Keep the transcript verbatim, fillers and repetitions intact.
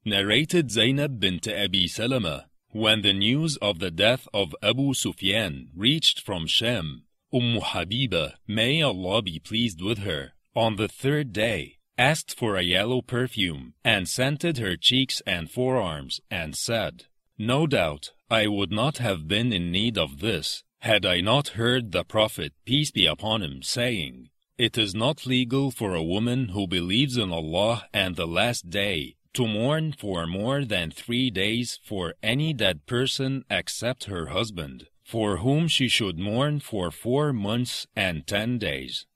Narrated Zainab bint Abi Salama, when the news of the death of Abu Sufyan reached from Sham, Umm Habiba, may Allah be pleased with her, on the third day, asked for a yellow perfume and scented her cheeks and forearms and said, "No doubt I would not have been in need of this had I not heard the Prophet, peace be upon him, saying, 'It is not legal for a woman who believes in Allah and the last day to mourn for more than three days for any dead person except her husband, for whom she should mourn for four months and ten days.'"